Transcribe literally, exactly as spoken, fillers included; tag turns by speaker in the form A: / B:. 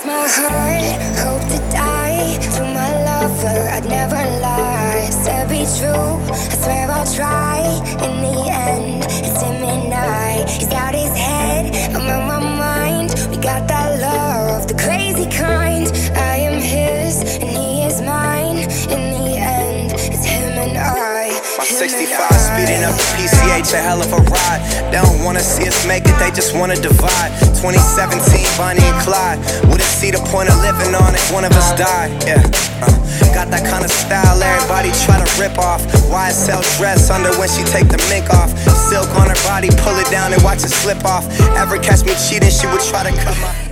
A: my heart, hope to die. To my lover, I'd never lie. Said be true, I swear I'll try. In the end, it's him and I. He's out his head, I'm on my mind. We got that love, the crazy kind. I am his, and he is mine. In the end, it's him and I.
B: My sixty-five speeding up the P C H, a hell of a ride. They don't wanna see us make it, they just wanna divide. Twenty seventeen, Bonnie and Clyde. Wouldn't see the point of living on if one of us died. Yeah, uh, got that kind of style everybody try to rip off. Y S L dress under when she take the mink off. Silk on her body, pull it down and watch it slip off. Ever catch me cheating, she would try to cut my